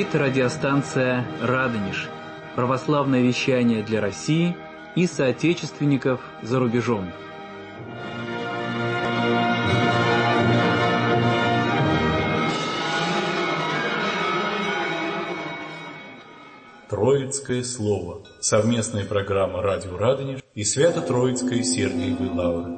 Это радиостанция «Радонеж», православное вещание для России и соотечественников за рубежом. Троицкое слово. Совместная программа «Радио Радонеж» и Свято-Троицкой Сергиевой Лавры.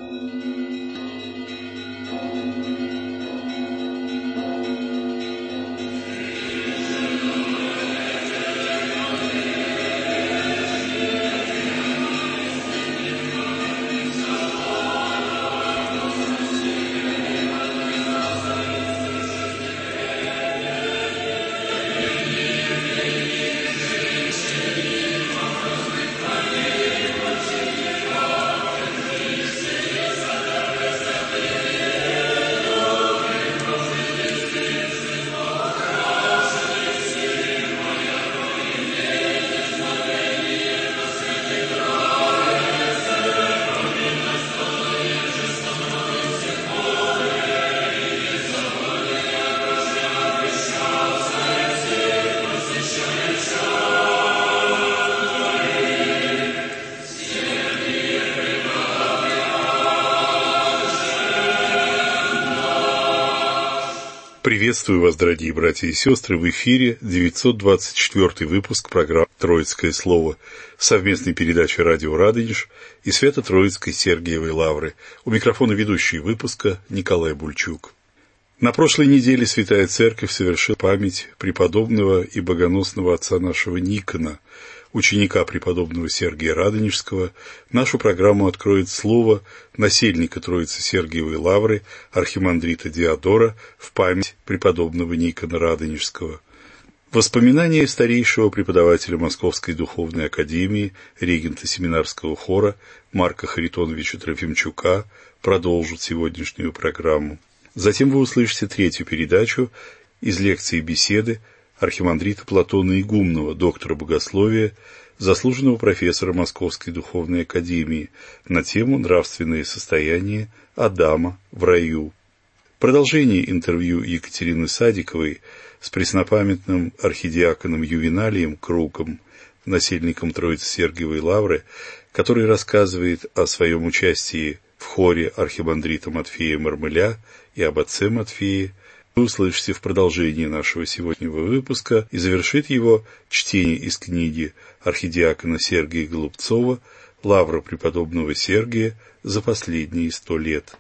Приветствую вас, дорогие братья и сестры, в эфире 924 выпуск программы «Троицкое слово», совместной передачи «Радио Радонеж» и Свято-Троицкой Сергиевой Лавры. У микрофона ведущий выпуска Николай Бульчук. На прошлой неделе Святая Церковь совершила память преподобного и богоносного отца нашего Никона, ученика преподобного Сергия Радонежского. Нашу программу откроет слово насельника Троицы Сергиевой Лавры, архимандрита Диодора, в память преподобного Никона Радонежского. Воспоминания старейшего преподавателя Московской духовной академии, регента семинарского хора Марка Харитоновича Трофимчука продолжат сегодняшнюю программу. Затем вы услышите третью передачу из лекции беседы архимандрита Платона Игумнова, доктора богословия, заслуженного профессора Московской духовной академии, на тему «Нравственное состояние Адама в раю». Продолжение интервью Екатерины Садиковой с преснопамятным архидиаконом Ювеналием Круком, насельником Троицы Сергиевой Лавры, который рассказывает о своем участии в хоре архимандрита Матфея Мармыля и об отце Матфее, вы услышите в продолжении нашего сегодняшнего выпуска, и завершит его чтение из книги архидиакона Сергия Голубцова «Лавра преподобного Сергия за последние 100 лет».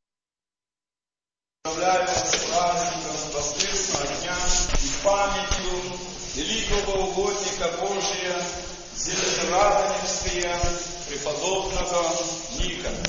Поздравляю вас с праздником воскресного дня и памятью великого угодника Божия, Зелерадонежского преподобного Никона.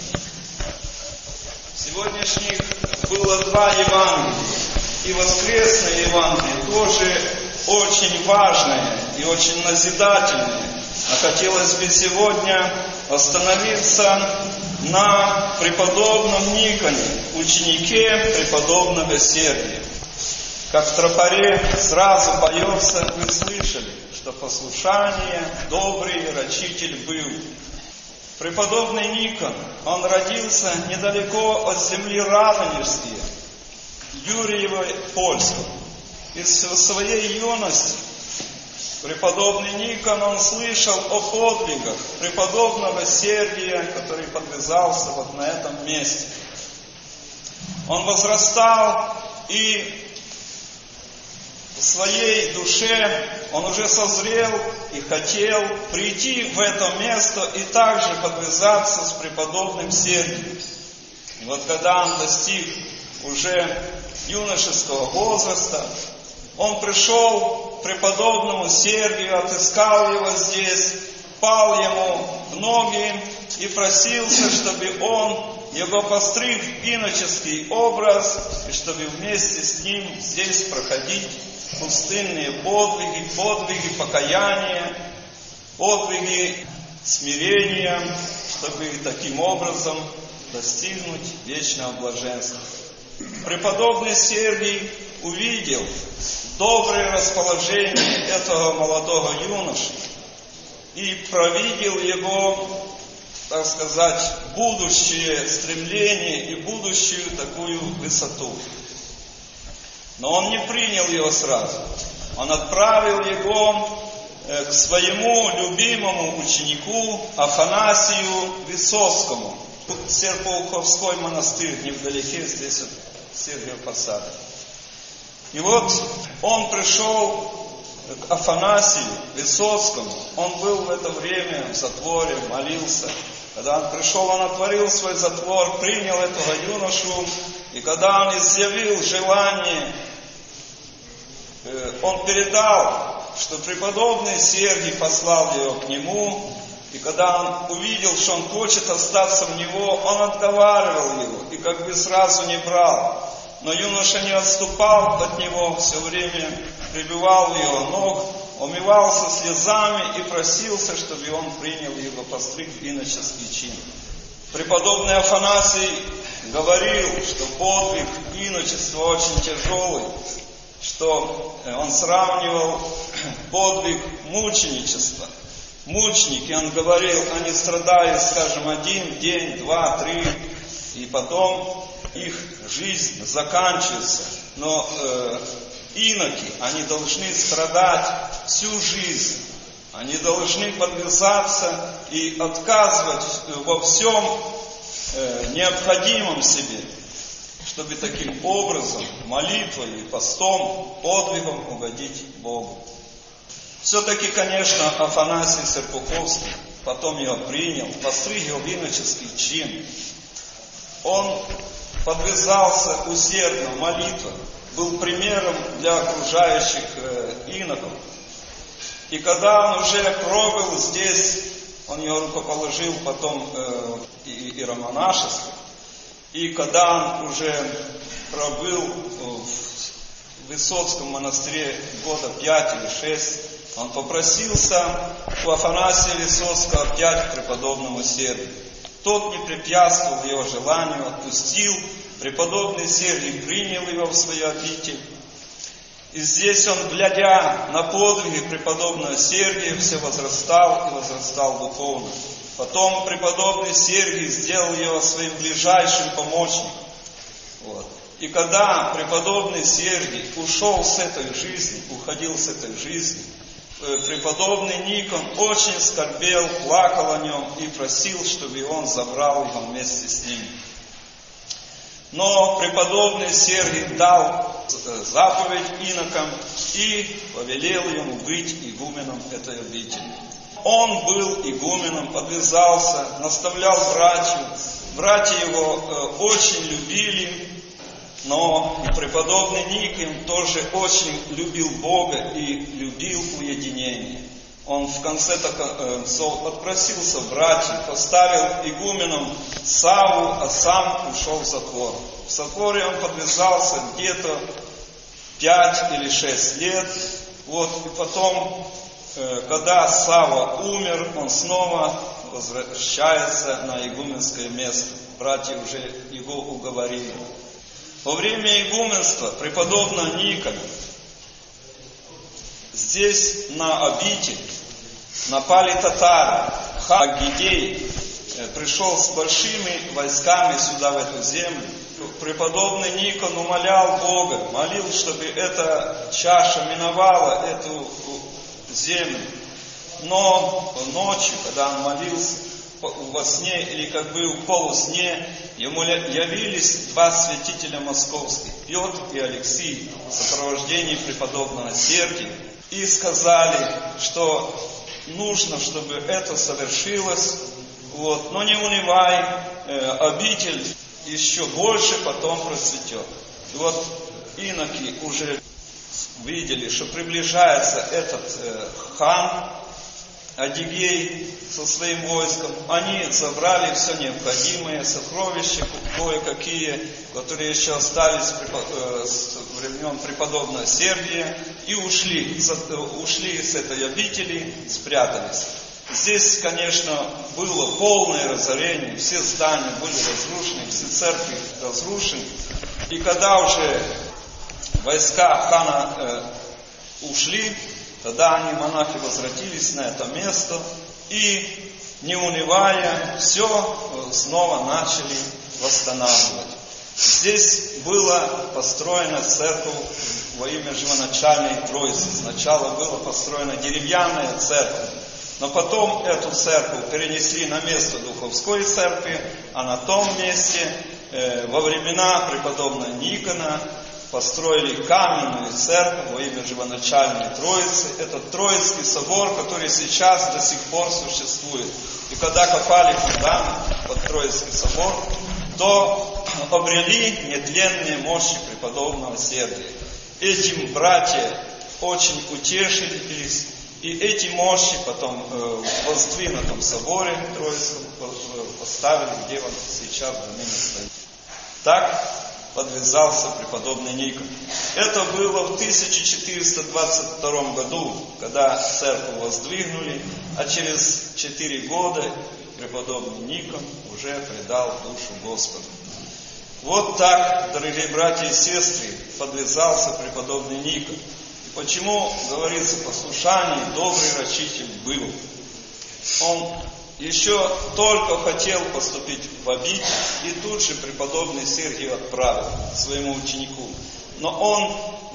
Сегодняшних было 2 Евангелия, и воскресное Евангелие тоже очень важное и очень назидательное. А хотелось бы сегодня остановиться на преподобном Никоне, ученике преподобного Сергия. Как в тропаре сразу поется, вы слышали, что послушание добрый рачитель был. Преподобный Никон, он родился недалеко от земли Радонежской, Юрьева Польского. Из своей юности преподобный Никон, он слышал о подвигах преподобного Сергия, который подвязался вот на этом месте. Он возрастал, и в своей душе он уже созрел и хотел прийти в это место и также подвязаться с преподобным Сергием. И вот когда он достиг уже юношеского возраста, он пришел к преподобному Сергию, отыскал его здесь, пал ему в ноги и просился, чтобы он его постриг в иноческий образ, и чтобы вместе с ним здесь проходить пустынные подвиги покаяния, подвиги смирения, чтобы таким образом достигнуть вечного блаженства. Преподобный Сергий увидел доброе расположение этого молодого юноши и провидел его, так сказать, будущее стремление и будущую такую высоту. Но он не принял его сразу. он отправил его к своему любимому ученику Афанасию Высоцкому. Серпуховской монастырь, невдалеке, здесь вот Сергиев Посад. И вот он пришел к Афанасию Высоцкому. Он был в это время в затворе, молился. Когда он пришел, он отворил свой затвор, принял этого юношу. И когда он изъявил желание, он передал, что преподобный Сергий послал его к нему. И когда он увидел, что он хочет остаться в него, он отговаривал его и как бы сразу не брал. Но юноша не отступал от него, все время пребывал у его ног, умывался слезами и просился, чтобы он принял его постриг в иноческий чин. Преподобный Афанасий говорил, что подвиг иночества очень тяжелый, что он сравнивал подвиг мученичества. Мученики, он говорил, они страдают, скажем, 1 день, 2, 3, и потом их жизнь заканчивается. Но иноки, они должны страдать всю жизнь. Они должны подвязаться и отказывать во всем необходимом себе, чтобы таким образом, молитвой и постом, подвигом угодить Богу. Все-таки, конечно, Афанасий Серпуховский потом его принял, постриг его в иноческий чин. Он подвязался усердно в молитвах, был примером для окружающих иноков. И когда он уже пробыл здесь, он его рукоположил потом иеромонашество. И когда он уже пробыл в Высоцком монастыре года 5 или 6, он попросился у Афанасия Высоцкого опять к преподобному Сергию. Тот не препятствовал его желанию, отпустил. Преподобный Сергий принял его в свою обитель. И здесь он, глядя на подвиги преподобного Сергия, все возрастал и возрастал духовно. Потом преподобный Сергий сделал его своим ближайшим помощником. Вот. И когда преподобный Сергий ушел с этой жизни, уходил с этой жизни, преподобный Никон очень скорбел, плакал о нем и просил, чтобы он забрал его вместе с ним. Но преподобный Сергий дал заповедь инокам и повелел ему быть игуменом этой обители. Он был игуменом, подвязался, наставлял братью. Братья его очень любили, но преподобный Никон тоже очень любил Бога и любил уединение. Он в конце концов отпросился в братья, поставил игуменом Савву, а сам ушел в затвор. В затворе он подвязался где-то 5 или 6 лет. Вот, и потом, когда Савва умер, он снова возвращается на игуменское место. Братья уже его уговорили. Во время игуменства преподобного Никона здесь на обитель напали татары. Хан Аггей пришел с большими войсками сюда, в эту землю. Преподобный Никон умолял Бога, молил, чтобы эта чаша миновала эту землю. Но ночью, когда он молился, во сне или как бы в полусне, ему явились 2 святителя московских, Петр и Алексий, в сопровождении преподобного Сергия, и сказали, что нужно, чтобы это совершилось, вот, но не унывай, обитель еще больше потом процветет. И вот иноки уже видели, что приближается этот хан Адигей со своим войском. Они забрали все необходимое, сокровища кое-какие, которые еще остались с времен преподобного Сергия, и ушли с этой обители, спрятались. Здесь, конечно, было полное разорение, все здания были разрушены, все церкви разрушены. И когда уже войска хана ушли, тогда они, монахи, возвратились на это место и, не унывая, все снова начали восстанавливать. Здесь была построена церковь во имя Живоначальной Троицы. Сначала была построена деревянная церковь, но потом эту церковь перенесли на место Духовской церкви, а на том месте во времена преподобного Никона построили каменную церковь во имя Живоначальной Троицы. Это Троицкий собор, который сейчас до сих пор существует. И когда копали фундамент под Троицкий собор, то обрели нетленные мощи преподобного Сергия. Этим братья очень утешились, и эти мощи потом в воздвигнутом соборе Троицком поставили, где он сейчас до ныне стоит. Так подвязался преподобный Никон. Это было в 1422 году, когда церковь воздвигнули, а через 4 года преподобный Никон уже предал душу Господу. Вот так, дорогие братья и сестры, подвязался преподобный Никон. И почему, говорится, послушание добрый рачитель был? Он еще только хотел поступить в обитель, и тут же преподобный Сергий отправил своему ученику. Но он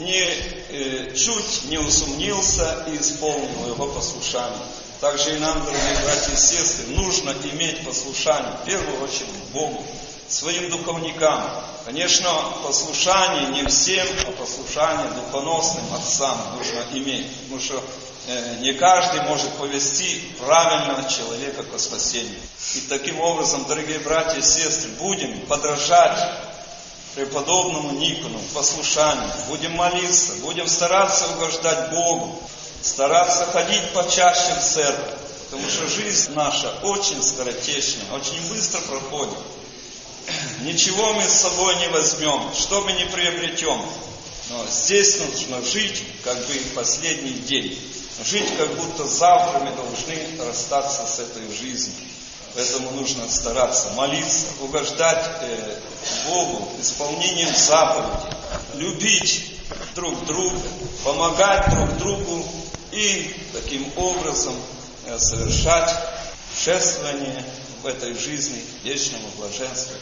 чуть не усомнился и исполнил его послушание. Также и нам, дорогие братья и сестры, нужно иметь послушание, в первую очередь, Богу, своим духовникам. Конечно, послушание не всем, а послушание духоносным отцам нужно иметь, потому что не каждый может повести правильно человека ко спасению. И таким образом, дорогие братья и сестры, будем подражать преподобному Никону в послушании, будем молиться, будем стараться угождать Богу, стараться ходить почаще в церковь, потому что жизнь наша очень скоротечная, очень быстро проходит. Ничего мы с собой не возьмем, что мы не приобретем. Но здесь нужно жить, как бы в последний день. Жить, как будто завтра мы должны расстаться с этой жизнью. Поэтому нужно стараться молиться, угождать Богу исполнением заповедей, любить друг друга, помогать друг другу и таким образом совершать шествование в этой жизни вечного блаженства.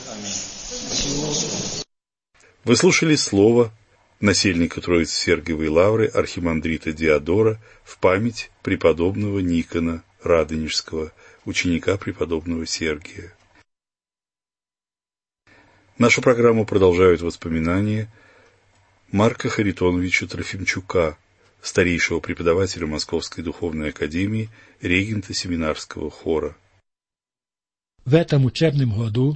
Аминь. Вы слушали слово насельника Троицы Сергиевой Лавры архимандрита Диодора в память преподобного Никона Радонежского, ученика преподобного Сергия. Нашу программу продолжают воспоминания Марка Харитоновича Трофимчука, старейшего преподавателя Московской духовной академии, регента семинарского хора. В этом учебном году,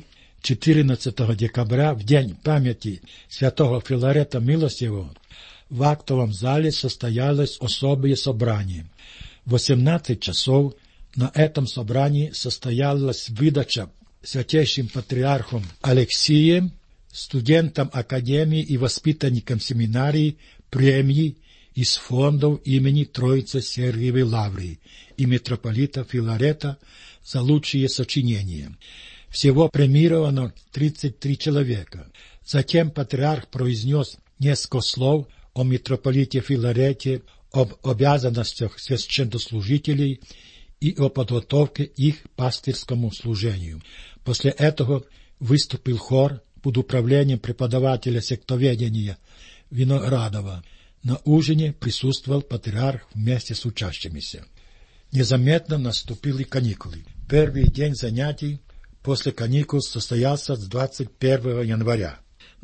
14 декабря, в день памяти святого Филарета Милостивого, в актовом зале состоялось особое собрание. В 18 часов на этом собрании состоялась выдача святейшим патриархом Алексием, студентам академии и воспитанникам семинарии премии из фондов имени Троицы Сергиевой Лавры и митрополита Филарета за лучшие сочинения. Всего премировано 33 человека. Затем патриарх произнес несколько слов о митрополите Филарете, об обязанностях священнослужителей и о подготовке их к пастырскому служению. После этого выступил хор под управлением преподавателя сектоведения Виноградова. На ужине присутствовал патриарх вместе с учащимися. Незаметно наступили каникулы. Первый день занятий после каникул состоялся с 21 января.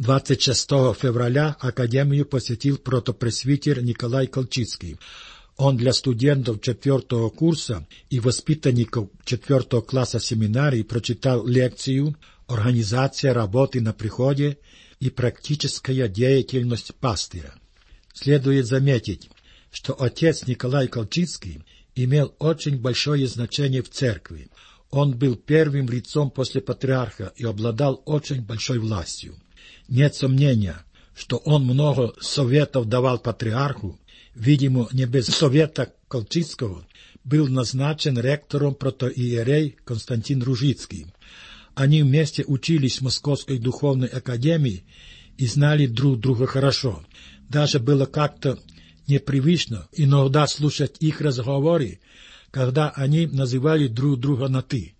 26 февраля академию посетил протопресвитер Николай Колчицкий. Он для студентов 4 курса и воспитанников 4 класса семинарии прочитал лекцию «Организация работы на приходе и практическая деятельность пастыря». Следует заметить, что отец Николай Колчицкий имел очень большое значение в церкви. Он был первым лицом после патриарха и обладал очень большой властью. Нет сомнения, что он много советов давал патриарху. Видимо, не без совета Колчицкого был назначен ректором протоиерей Константин Ружицкий. Они вместе учились в Московской духовной академии и знали друг друга хорошо. Даже было как-то непривычно иногда слушать их разговоры, когда они называли друг друга на «ты».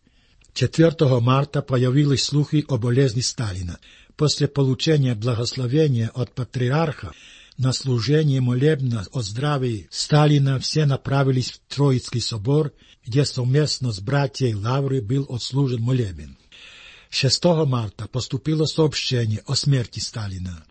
4 марта появились слухи о болезни Сталина. После получения благословения от патриарха на служение молебна о здравии Сталина все направились в Троицкий собор, где совместно с братьей Лавры был отслужен молебен. 6 марта поступило сообщение о смерти Сталина.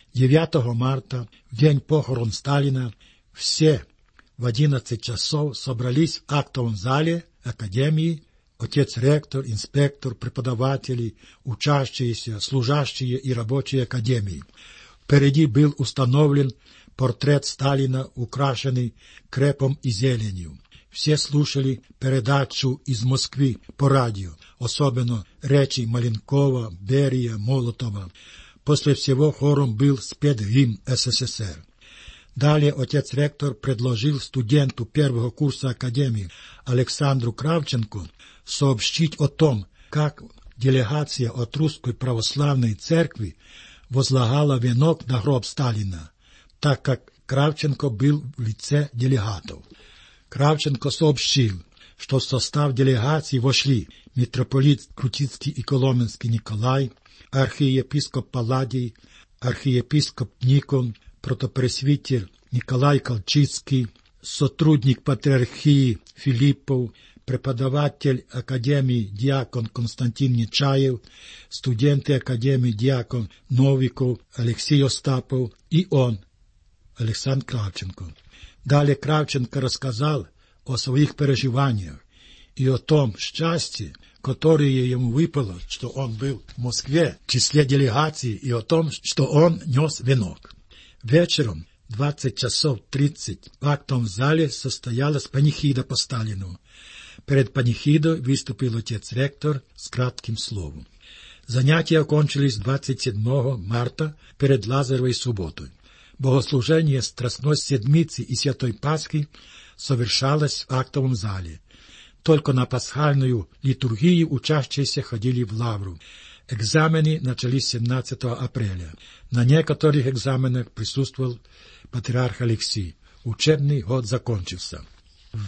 9 марта, в день похорон Сталина, все в 11 часов собрались в актовом зале Академии, отец-ректор, инспектор, преподаватели, учащиеся, служащие и рабочие Академии. Впереди был установлен портрет Сталина, украшенный крепом и зеленью. Все слушали передачу из Москвы по радио, особенно речи Маленкова, Берия, Молотова. После всего хором был спет гимн СССР. Далее отец-ректор предложил студенту первого курса Академии Александру Кравченко сообщить о том, как делегация от Русской Православной Церкви возлагала венок на гроб Сталина, так как Кравченко был в лице делегатов. Кравченко сообщил, что в состав делегации вошли митрополит Крутицкий и Коломенский Николай, архиепископ Палладий, архиепископ Никон, протопресвитер Николай Колчицкий, сотрудник патриархии Филиппов, преподаватель Академии диакон Константин Нечаев, студенты Академии диакон Новиков, Алексей Остапов и он, Александр Кравченко. Далее Кравченко рассказал о своих переживаниях и о том счастье, которое ему выпало, что он был в Москве в числе делегации, и о том, что он нес венок. Вечером 20 часов 30 в актовом зале состоялась панихида по Сталину. Перед панихидой выступил отец-ректор с кратким словом. Занятия окончились 27 марта перед Лазаревой субботой. Богослужение Страстной Седмицы и Святой Пасхи совершалось в актовом зале. Только на пасхальную литургию учащиеся ходили в лавру. Экзамены начались 17 апреля. На некоторых экзаменах присутствовал патриарх Алексий. Учебный год закончился. В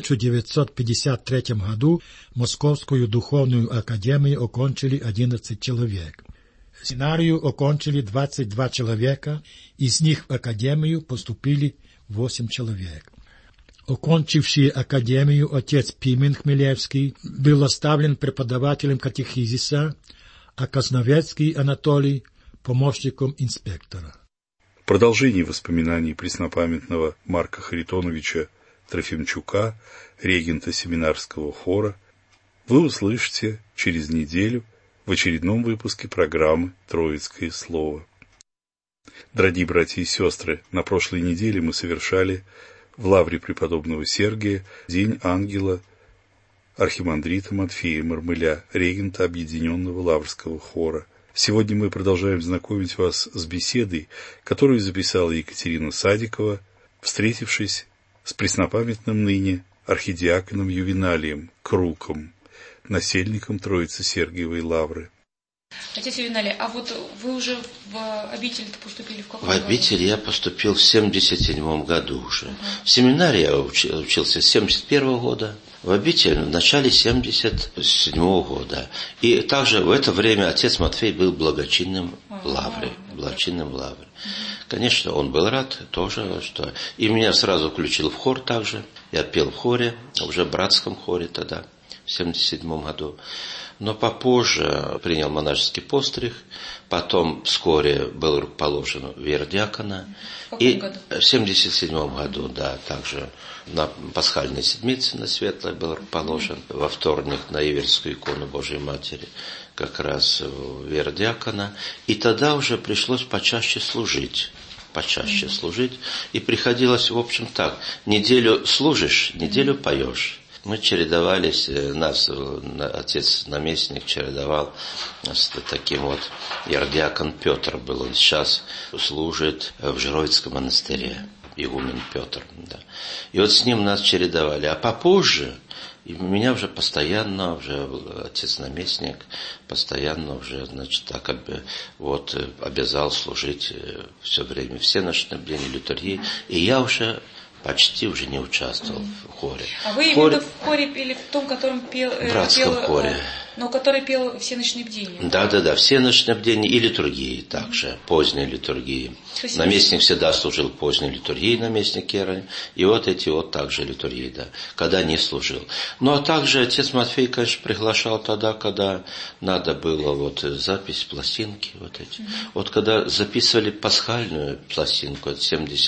1953 году Московскую духовную академию окончили 11 человек. Семинарию окончили 22 человека, из них в академию поступили 8 человек. Окончивший академию отец Пимен Хмелевский был оставлен преподавателем катехизиса, а Казновецкий Анатолий – помощником инспектора. В продолжении воспоминаний преснопамятного Марка Харитоновича Трофимчука, регента семинарского хора, вы услышите через неделю в очередном выпуске программы «Троицкое слово». Дорогие братья и сестры, на прошлой неделе мы совершали в лавре преподобного Сергия День ангела архимандрита Матфея Мармыля, регента Объединенного Лаврского хора. Сегодня мы продолжаем знакомить вас с беседой, которую записала Екатерина Садикова, встретившись с преснопамятным ныне архидиаконом Ювеналием Круком, насельником Троицы Сергиевой лавры. Отец Ювеналий, а вот вы уже в обитель поступили в каком году? В обитель я поступил в 77 году уже. В семинарии я учился с 71 года, в обитель в начале 77 года. И также в это время отец Матфей был благочинным лавры. Конечно, он был рад тоже, что... И меня сразу включил в хор также. Я пел в хоре, уже в братском хоре тогда, в 77 году. Но попозже принял монашеский постриг, потом вскоре был положен в иеродиакона. В каком году? В 77 году, да, также на пасхальной седмице на Светлой был положен. Во вторник на Иверскую икону Божией Матери, как раз в иеродиакона. И тогда уже пришлось почаще служить. И приходилось, в общем, так, неделю служишь, неделю поешь. Мы чередовались, нас отец-наместник чередовал с таким вот, иеродиакон Петр был, он сейчас служит в Жировицком монастыре, игумен Петр, да. И вот с ним нас чередовали, а попозже, и меня уже постоянно, уже отец-наместник, постоянно уже, значит, так вот обязал служить все время, все ночные литургии, и я уже почти уже не участвовал в хоре. А вы именно в хоре или в том, котором пел... В братском хоре. Но который пел «Всеночные бдения». Да, «Всеночные бдения» и литургии также, поздние литургии. Наместник всегда служил поздней литургии, наместник Иероним, и вот эти вот также литургии, да, когда не служил. Ну, а также отец Матфей, конечно, приглашал тогда, когда надо было вот запись пластинки, вот эти. Вот когда записывали пасхальную пластинку, это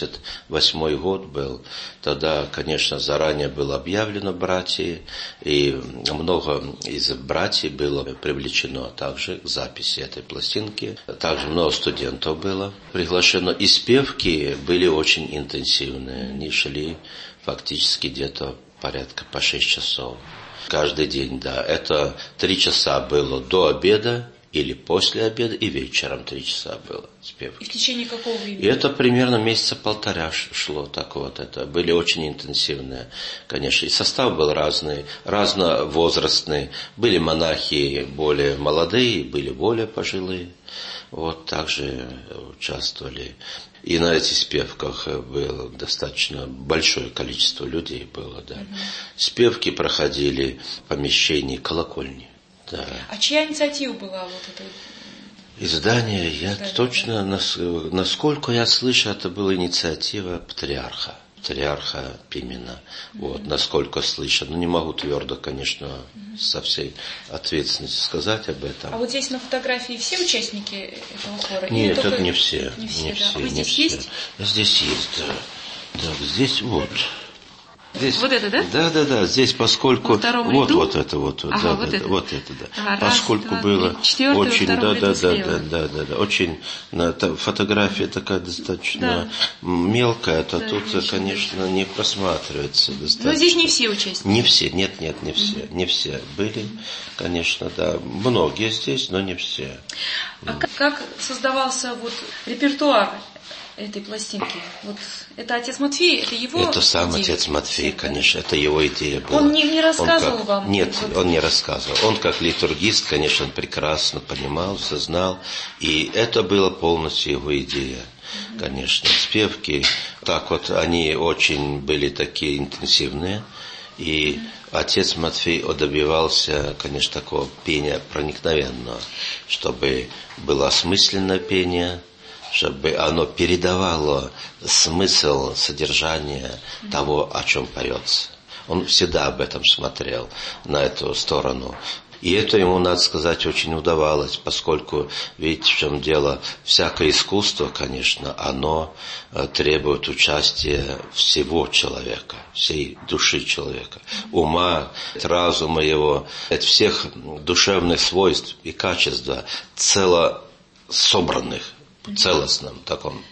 78-й год был, тогда, конечно, заранее было объявлено братья, и много из братьев было привлечено также к записи этой пластинки. Также много студентов было приглашено. И спевки были очень интенсивные. Они шли фактически где-то порядка по 6 часов. Каждый день, да. Это 3 часа было до обеда или после обеда, и вечером 3 часа было спевки. И в течение какого времени? И это примерно месяца 1,5 шло. Так вот, это были очень интенсивные, конечно. И состав был разный, разновозрастный. Были монахи более молодые, были более пожилые. Вот также участвовали. И на этих спевках было достаточно большое количество людей было, да. Спевки проходили в помещении колокольни. Да. А чья инициатива была вот этой? Издание, я точно, насколько я слышу, это была инициатива патриарха Пимена. Вот, насколько слышно. Но не могу твердо, конечно, со всей ответственностью сказать об этом. А вот здесь на фотографии все участники этого хора? Нет, это не все. Не все, да. А вы не здесь все. есть? Здесь есть, да. Да, здесь вот. Здесь, вот это, да? Да. Здесь, поскольку вот это, ага, вот это, да. Ага, поскольку раз, было 2, 3, 4, очень, да, очень фотография такая достаточно мелкая, это тут, конечно, не просматривается достаточно. Но здесь не все участники. Не все, нет, не все были, конечно, да, многие здесь, но не все. А как создавался вот репертуар этой пластинки? Вот это отец Матфей, это его Это сам идея? отец Матфей, конечно, это его идея была. Он не рассказывал вам? Нет, он не рассказывал. Он как литургист, конечно, прекрасно понимал, знал, и это была полностью его идея. Конечно, спевки, так вот, они очень были такие интенсивные, и отец Матфей добивался, конечно, такого пения проникновенного, чтобы было осмысленное пение, чтобы оно передавало смысл, содержание того, о чем поется. Он всегда об этом смотрел, на эту сторону. И это ему, надо сказать, очень удавалось, поскольку, видите, в чем дело, всякое искусство, конечно, оно требует участия всего человека, всей души человека, ума, разума его, от всех душевных свойств и качеств, собранных, в целостном таком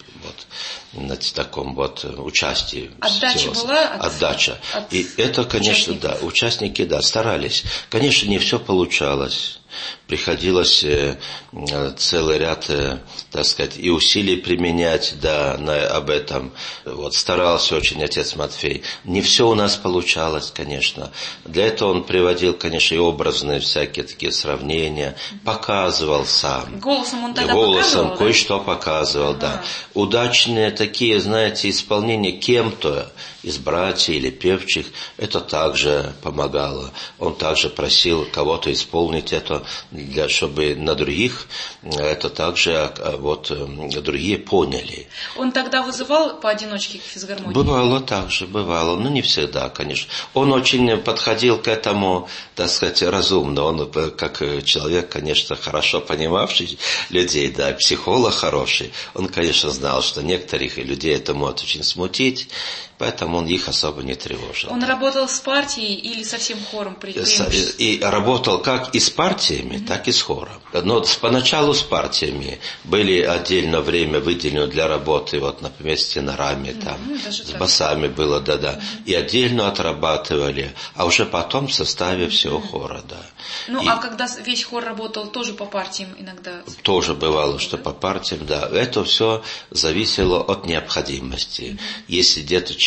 участии. Отдача была? Отдача. И это, конечно, участников. Участники, старались. Конечно, не все получалось. Приходилось целый ряд, так сказать, и усилий применять, об этом. Вот, старался очень отец Матфей. Не все у нас получалось, конечно. Для этого он приводил, конечно, и образные всякие такие сравнения, показывал сам. Голосом он тогда показывал, кое-что показывал, да. Удачные такие, знаете, исполнения кем-то из братьев или певчих, это также помогало. Он также просил кого-то исполнить это, чтобы на других это также другие поняли. Он тогда вызывал поодиночке к физгармонии? Бывало, но не всегда, конечно. Он очень подходил к этому, так сказать, разумно. Он, как человек, конечно, хорошо понимавший людей, психолог хороший, он, конечно, знал, что некоторых людей это может очень смутить, поэтому он их особо не тревожил. Он работал с партией или со всем хором? И работал как и с партиями, так и с хором. Но поначалу с партиями. Были отдельно время выделено для работы, например, с тенорами, с басами было, И отдельно отрабатывали, а уже потом в составе всего хора, а когда весь хор работал, тоже по партиям иногда? Тоже бывало, что по партиям, Это все зависело от необходимости. Если где-то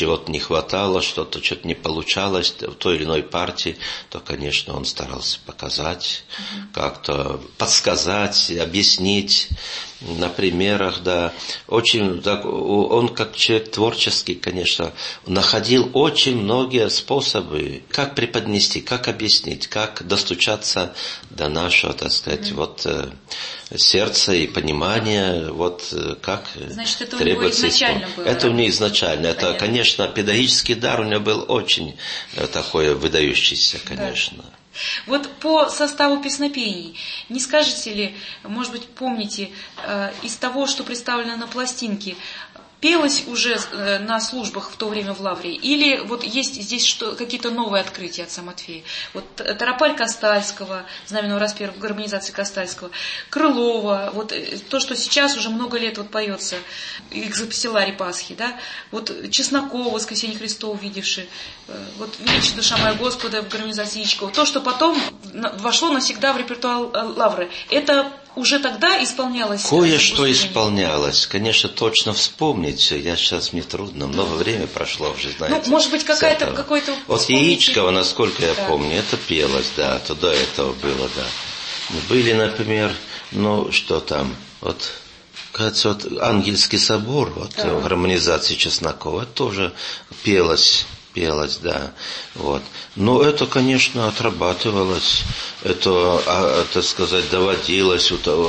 чего-то не хватало, что-то не получалось в той или иной партии, то, конечно, он старался показать, как-то подсказать, объяснить на примерах, да. Очень, так, он как человек творческий, конечно, находил очень многие способы, как преподнести, как объяснить, как достучаться до нашего, так сказать, сердца и понимания, как Значит, это требуется. У него изначально было. Это у него изначально. Это, конечно, педагогический дар у него был очень такой выдающийся, конечно. Да. Вот по составу песнопений, не скажете ли, может быть, помните, из того, что представлено на пластинке, пелось уже на службах в то время в Лавре? Или вот есть здесь какие-то новые открытия отца Матфея? Вот Торопарь Костальского, знаменного распев в гармонизации Костальского, Крылова, вот то, что сейчас уже много лет вот поется, экзопсиларий Пасхи, да? Вот Чеснокова, Воскресенье Христово видевши, вот «Величие душа моя Господа» в гармонизации Ячкова, то, что потом вошло навсегда в репертуар Лавры, это уже тогда исполнялось? Кое-что исполнялось. Конечно, точно вспомнить. Мне трудно. Много времени прошло уже, знаете. Ну, может быть, какой-то... Вот Яичкова, насколько я помню, это пелось, да. То до этого было, да. Были, например, что там, кажется, Ангельский собор, в гармонизации Чеснокова, это тоже пелось, да, Но это, конечно, отрабатывалось, это, так сказать, доводилось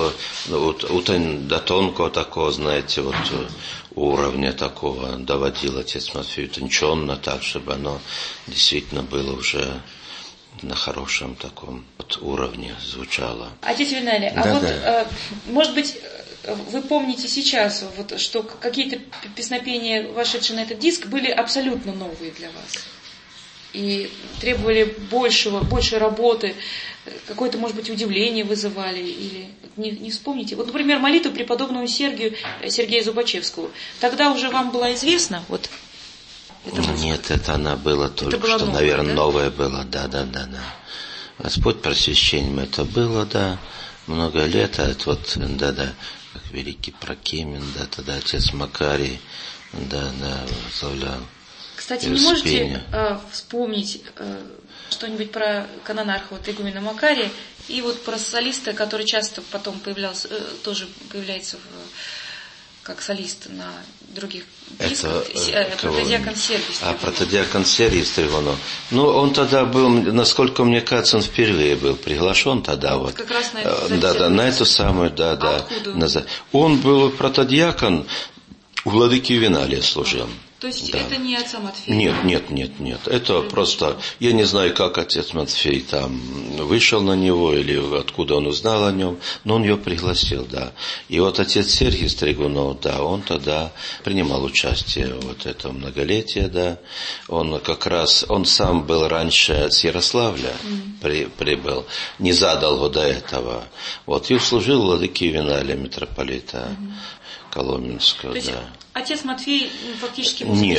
до тонкого такого, знаете, уровня такого доводил отец Матфей утонченно так, чтобы оно действительно было уже на хорошем таком уровне звучало. Отец Виналий, может быть, вы помните сейчас, что какие-то песнопения, вошедшие на этот диск, были абсолютно новые для вас и требовали большей работы, какое-то, может быть, удивление вызывали, или не вспомните. Вот, например, молитву преподобному Сергею Зубачевскому. Тогда уже вам было известно? Нет, это она была только что, новое, наверное, да? Новое было, да. Господь просвещением это было, да, много лет, как великий Прокимин, да, тогда отец Макарий, да, возглавлял. Кстати, не можете вспомнить что-нибудь про канонарха игумена Макария и про солиста, который часто потом тоже появляется как солист на других дисках, протодиакон Сергий Стригунов. Протодиакон Сергий Стригунов. Он тогда был, насколько мне кажется, он впервые был приглашен тогда. Как раз на эту на эту самую, Он был протодиакон, у владыки Виналия служил. То есть это не отца Матфея? Нет. Это просто, я не знаю, как отец Матфей там вышел на него, или откуда он узнал о нем, но он ее пригласил, да. И отец Сергий Стригунов, да, он тогда принимал участие в этом многолетии, да. Он сам был раньше с Ярославля, прибыл, незадолго до этого. И служил владыке Виналия, митрополита Коломенского, то есть, да. Отец Матфей фактически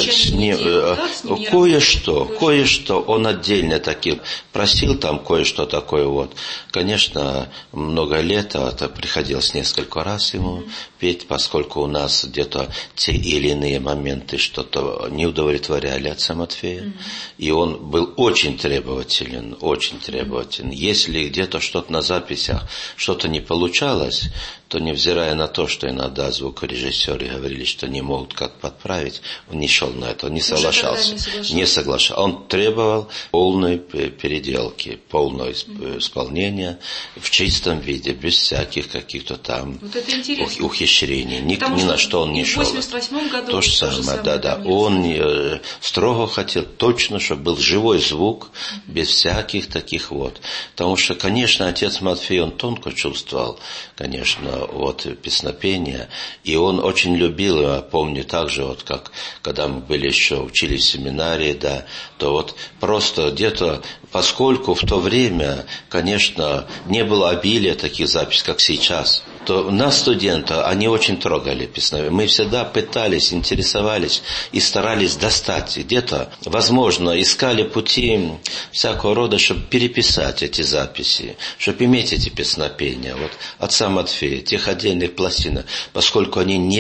кое-что он отдельно таки просил там кое-что такое Конечно, много лет это приходилось несколько раз ему петь, поскольку у нас где-то те или иные моменты что-то не удовлетворяли отца Матфея. И он был очень требователен. Если где-то что-то на записях, что-то не получалось, то невзирая на то, что иногда звукорежиссеры говорили, что не могут как подправить, он не шел на это, он не соглашался. Он требовал полной переделки, полного исполнения в чистом виде, без всяких каких-то там ухищрений. Ни на что он не шел. В 1988 году то же самое, да. Он строго хотел точно, чтобы был живой звук, без всяких таких Потому что, конечно, отец Матфей, он тонко чувствовал, конечно, песнопения, и он очень любил, я помню также, как когда мы учились в семинарии, да, то просто где-то, поскольку в то время, конечно, не было обилия таких записей, как сейчас, то нас, студенты, они очень трогали песнопения. Мы всегда пытались, интересовались и старались достать где-то, возможно, искали пути всякого рода, чтобы переписать эти записи, чтобы иметь эти песнопения. Отца Матфея, тех отдельных пластинок, поскольку они не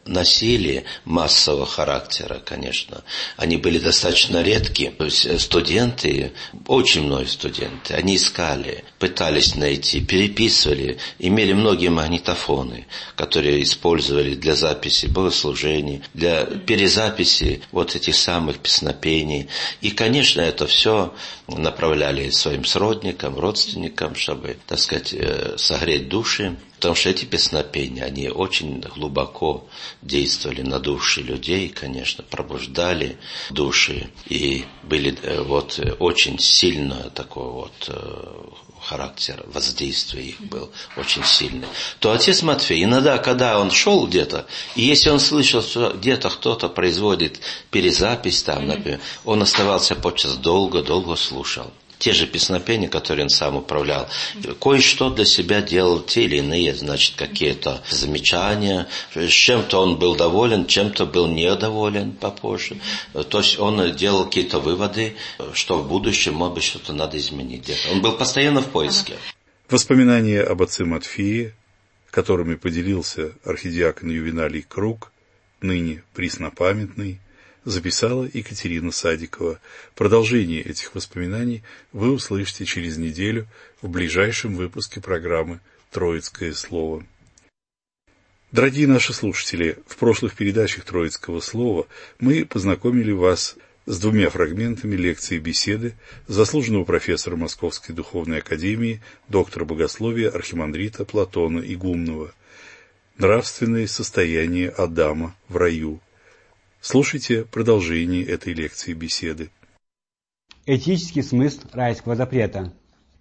носили массового характера, конечно, они были достаточно редки. То есть студенты, очень многие студенты, они искали, пытались найти, переписывали, имели многие магнитофоны, которые использовали для записи богослужений, для перезаписи вот этих самых песнопений. И, конечно, это все направляли своим сродникам, родственникам, чтобы, так сказать, согреть души. Потому что эти песнопения, они очень глубоко действовали на души людей, конечно, пробуждали души. И были вот очень сильно такой вот характер воздействия их был очень сильный. То отец Матфей, иногда, когда он шел где-то, и если он слышал, что где-то кто-то производит перезапись там, например, он оставался подчас долго слушал. Те же песнопения, которые он сам управлял. Кое-что для себя делал, те или иные, значит, какие-то замечания. С чем-то он был доволен, чем-то был недоволен попозже. То есть он делал какие-то выводы, что в будущем, может быть, что-то надо изменить. Он был постоянно в поиске. Воспоминания об отце Матфее, которыми поделился архидиакон Ювеналий Круг, ныне преснопамятный, записала Екатерина Садикова. Продолжение этих воспоминаний вы услышите через неделю в ближайшем выпуске программы «Троицкое слово». Дорогие наши слушатели, в прошлых передачах «Троицкого слова» мы познакомили вас с двумя фрагментами лекции беседы заслуженного профессора Московской духовной академии, доктора богословия архимандрита Платона Игумнова «Нравственное состояние Адама в раю». Слушайте продолжение этой лекции беседы. Этический смысл райского запрета.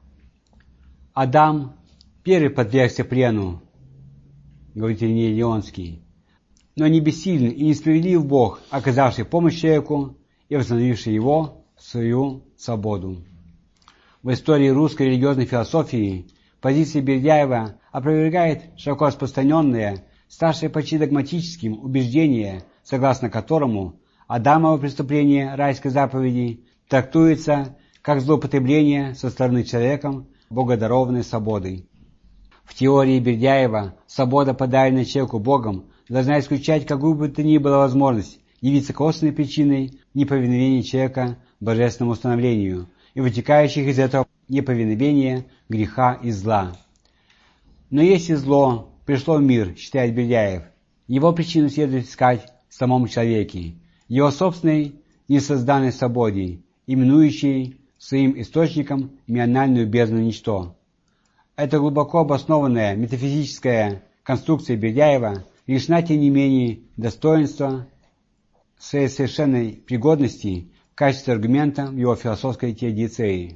Адам первый подвергся плену, говорит Ириней Леонский, но не бессильный и несправедлив Бог, оказавший помощь человеку и восстановивший его в свою свободу. В истории русской религиозной философии позиция Бердяева опровергает широко распространенное, ставшее почти догматическим убеждение, согласно которому Адамово преступление райской заповеди трактуется как злоупотребление со стороны человеком богодарованной свободой. В теории Бердяева свобода, подаренная человеку Богом, должна исключать какую бы то ни было возможность явиться косвенной причиной неповиновения человека божественному установлению и вытекающих из этого неповиновения, греха и зла. Но если зло пришло в мир, считает Бердяев, его причину следует искать в самом человеке, его собственной несозданной свободе, именующей своим источником миональную бездну ничто. Эта глубоко обоснованная метафизическая конструкция Бердяева лишена тем не менее достоинства своей совершенной пригодности в качестве аргумента в его философской теодицее.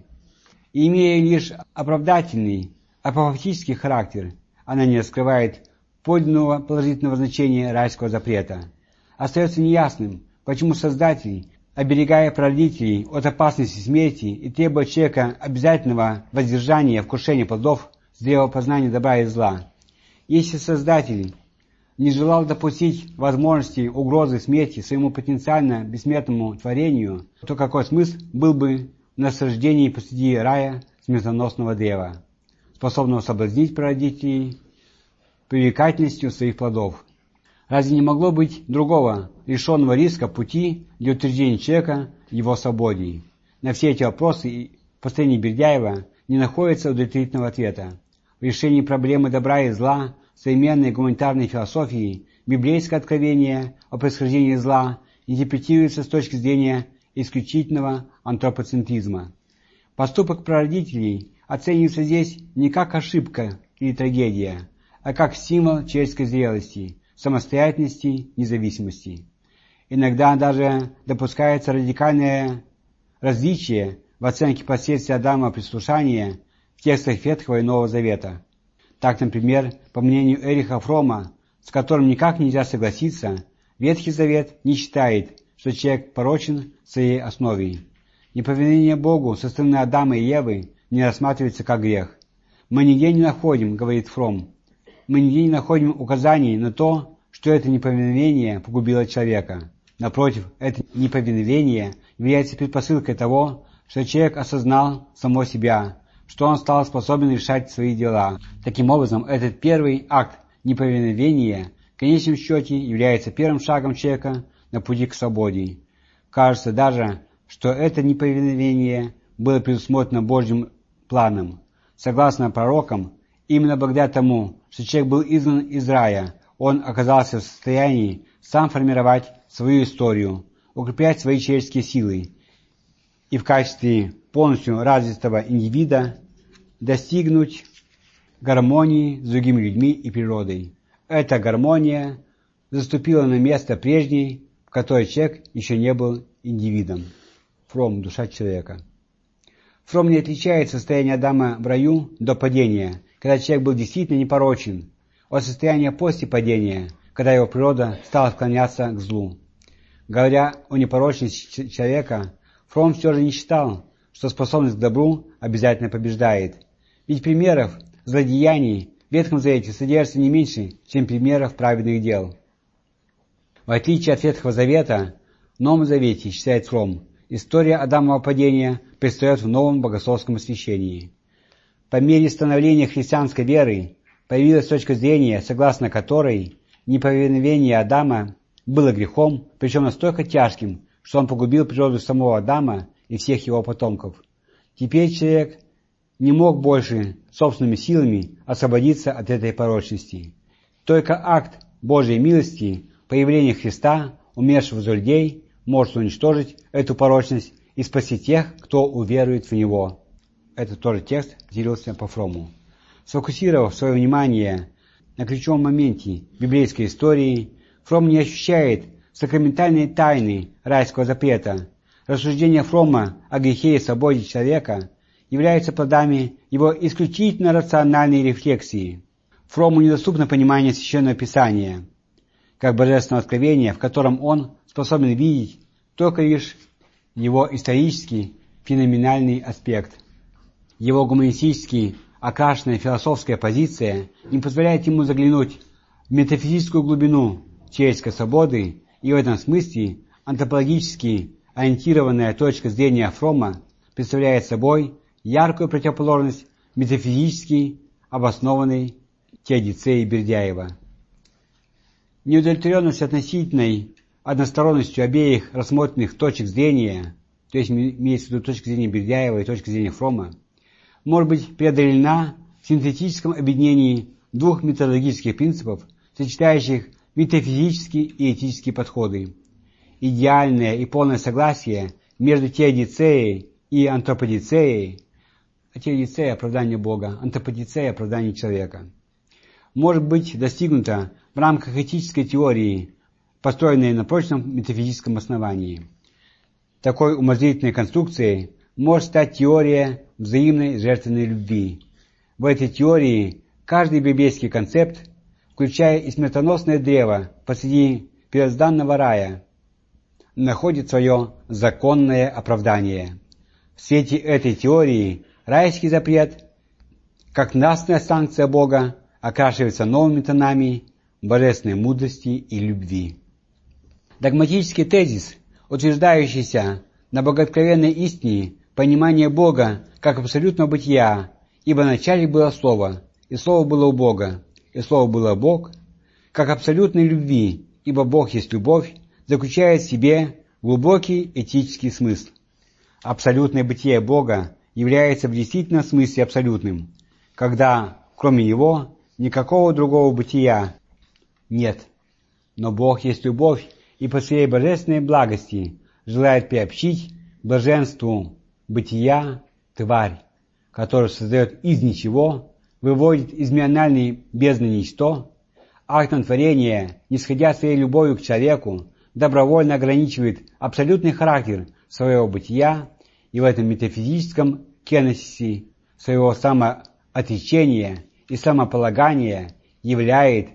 И имея лишь оправдательный, апофатический характер, она не раскрывает подлинного положительного значения райского запрета. Остается неясным, почему Создатель, оберегая прародителей от опасности смерти и требуя от человека обязательного воздержания вкушения плодов с древа познания добра и зла. Если Создатель не желал допустить возможности угрозы смерти своему потенциально бессмертному творению, то какой смысл был бы в насаждении посреди рая смертоносного древа, способного соблазнить прародителей привлекательностью своих плодов? Разве не могло быть другого, лишенного риска пути для утверждения человека в его свободе? На все эти вопросы и построение Бердяева не находится удовлетворительного ответа. В решении проблемы добра и зла современной гуманитарной философии библейское откровение о происхождении зла интерпретируется с точки зрения исключительного антропоцентризма. Поступок прародителей оценивается здесь не как ошибка или трагедия, а как символ человеческой зрелости, самостоятельности, независимости. Иногда даже допускается радикальное различие в оценке последствий Адамова прислушания в текстах Ветхого и Нового Завета. Так, например, по мнению Эриха Фрома, с которым никак нельзя согласиться, Ветхий Завет не считает, что человек порочен в своей основе. Неповиновение Богу со стороны Адама и Евы не рассматривается как грех. Мы нигде не находим, говорит Фром, мы нигде не находим указаний на то, что это неповиновение погубило человека. Напротив, это неповиновение является предпосылкой того, что человек осознал само себя, что он стал способен решать свои дела. Таким образом, этот первый акт неповиновения в конечном счете является первым шагом человека на пути к свободе. Кажется даже, что это неповиновение было предусмотрено Божьим планом. Согласно пророкам, именно благодаря тому, что человек был изгнан из рая, он оказался в состоянии сам формировать свою историю, укреплять свои человеческие силы и в качестве полностью развитого индивида достигнуть гармонии с другими людьми и природой. Эта гармония заступила на место прежней, в которой человек еще не был индивидом. Фром, душа человека. Фром не отличает состояние Адама в раю до падения, когда человек был действительно непорочен, от состояния после падения, когда его природа стала склоняться к злу. Говоря о непорочности человека, Фром все же не считал, что способность к добру обязательно побеждает. Ведь примеров злодеяний в Ветхом Завете содержится не меньше, чем примеров праведных дел. В отличие от Ветхого Завета, в Новом Завете, считает Фром, история Адамова падения предстает в новом богословском освящении. По мере становления христианской веры появилась точка зрения, согласно которой неповиновение Адама было грехом, причем настолько тяжким, что он погубил природу самого Адама и всех его потомков. Теперь человек не мог больше собственными силами освободиться от этой порочности. Только акт Божьей милости, появление Христа, умершего за людей, может уничтожить эту порочность и спасти тех, кто уверует в Него. Это тоже текст делился по Фрому. Сфокусировав свое внимание на ключевом моменте библейской истории, Фром не ощущает сакраментальные тайны райского запрета. Рассуждения Фрома о грехе и свободе человека являются плодами его исключительно рациональной рефлексии. Фрому недоступно понимание Священного Писания, как божественного откровения, в котором он способен видеть только лишь его исторический, феноменальный аспект. Его гуманистически окрашенная философская позиция не позволяет ему заглянуть в метафизическую глубину человеческой свободы, и в этом смысле антропологически ориентированная точка зрения Фрома представляет собой яркую противоположность метафизически обоснованной теодицеи Бердяева. Неудовлетворенность относительной односторонностью обеих рассмотренных точек зрения, то есть имеется в виду точка зрения Бердяева и точка зрения Фрома, может быть преодолена в синтетическом объединении двух методологических принципов, сочетающих метафизические и этические подходы. Идеальное и полное согласие между теодицеей и антроподицеей, теодицея – оправдание Бога, антроподицея – оправдание человека, может быть достигнуто в рамках этической теории, построенной на прочном метафизическом основании. Такой умозрительной конструкцией может стать теория взаимной жертвенной любви. В этой теории каждый библейский концепт, включая и смертоносное древо посреди первозданного рая, находит свое законное оправдание. В свете этой теории райский запрет, как нравственная санкция Бога, окрашивается новыми тонами божественной мудрости и любви. Догматический тезис, утверждающийся на богооткровенной истине понимания Бога как абсолютного бытия, ибо вначале было Слово, и Слово было у Бога, и Слово было Бог, как абсолютной любви, ибо Бог есть любовь, заключает в себе глубокий этический смысл. Абсолютное бытие Бога является в действительном смысле абсолютным, когда, кроме Него, никакого другого бытия нет. Но Бог есть любовь, и по своей божественной благости желает приобщить блаженству бытия тварь, которую создает из ничего, выводит из миональной бездны ничто, актом творения, нисходя своей любовью к человеку, добровольно ограничивает абсолютный характер своего бытия и в этом метафизическом кеносисе своего самоотречения и самополагания являет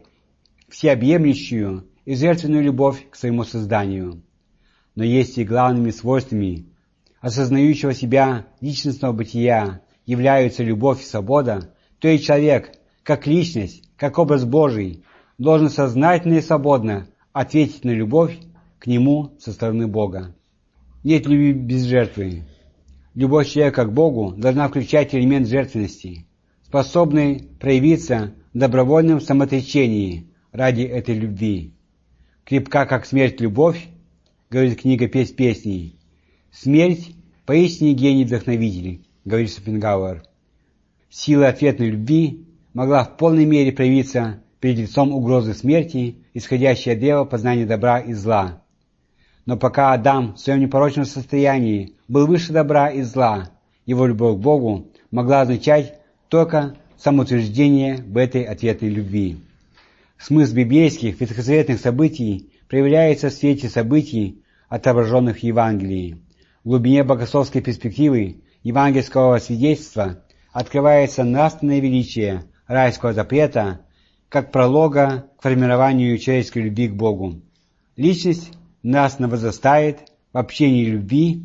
всеобъемлющую и жертвенную любовь к своему созданию. Но если главными свойствами осознающего себя личностного бытия являются любовь и свобода, то и человек, как личность, как образ Божий, должен сознательно и свободно ответить на любовь к нему со стороны Бога. Нет любви без жертвы. Любовь человека к Богу должна включать элемент жертвенности, способный проявиться в добровольном самоотречении, ради этой любви. Крепка, как смерть, любовь, говорит книга «Песнь песней». Смерть – поистине гений-вдохновитель, говорит Шопенгауэр. Сила ответной любви могла в полной мере проявиться перед лицом угрозы смерти, исходящей от древа познания добра и зла. Но пока Адам в своем непорочном состоянии был выше добра и зла, его любовь к Богу могла означать только самоутверждение в этой ответной любви. Смысл библейских ветхозаветных событий проявляется в свете событий, отображенных в Евангелии. В глубине богословской перспективы евангельского свидетельства открывается нравственное величие райского запрета как пролога к формированию человеческой любви к Богу. Личность нравственно возрастает в общении любви,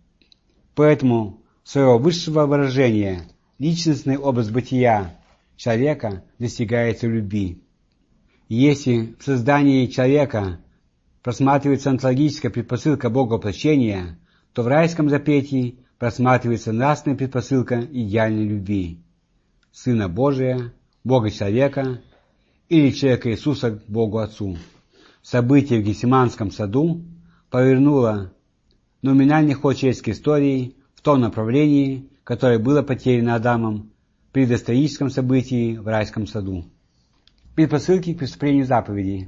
поэтому своего высшего выражения личностный образ бытия человека достигается в любви. Если в создании человека просматривается онтологическая предпосылка Боговоплощения, то в райском запрете просматривается нравственная предпосылка идеальной любви Сына Божия, Бога-человека или человека Иисуса к Богу Отцу. Событие в Гефсиманском саду повернуло номинальный ход человеческой истории в том направлении, которое было потеряно Адамом при доисторическом событии в райском саду. Предпосылки к преступлению заповедей.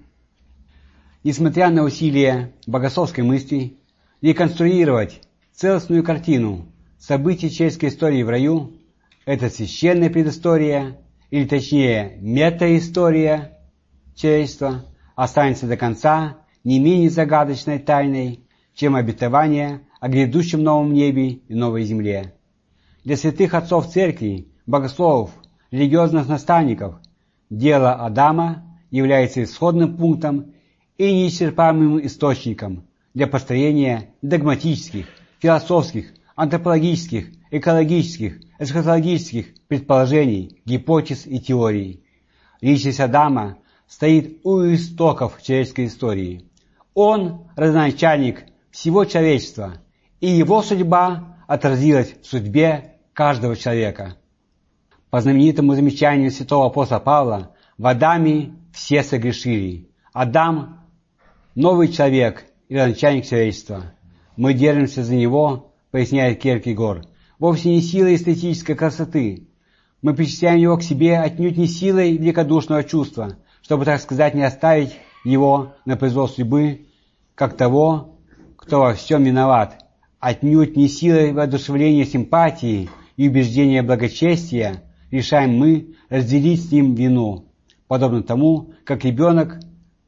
Несмотря на усилия богословской мысли реконструировать целостную картину событий человеческой истории в раю, это священная предыстория, или точнее метаистория человечества, останется до конца не менее загадочной тайной, чем обетование о грядущем новом небе и новой земле. Для святых отцов церкви, богословов, религиозных наставников дело Адама является исходным пунктом и неисчерпаемым источником для построения догматических, философских, антропологических, экологических, эсхатологических предположений, гипотез и теорий. Личность Адама стоит у истоков человеческой истории. Он – родоначальник всего человечества, и его судьба отразилась в судьбе каждого человека. По знаменитому замечанию святого апостола Павла, в Адаме все согрешили. Адам – новый человек и родоначальник человечества. Мы держимся за него, поясняет Кьеркегор, вовсе не силой эстетической красоты. Мы причисляем его к себе отнюдь не силой великодушного чувства, чтобы, так сказать, не оставить его на произвол судьбы, как того, кто во всем виноват, отнюдь не силой воодушевления симпатии и убеждения благочестия решаем мы разделить с ним вину, подобно тому, как ребенок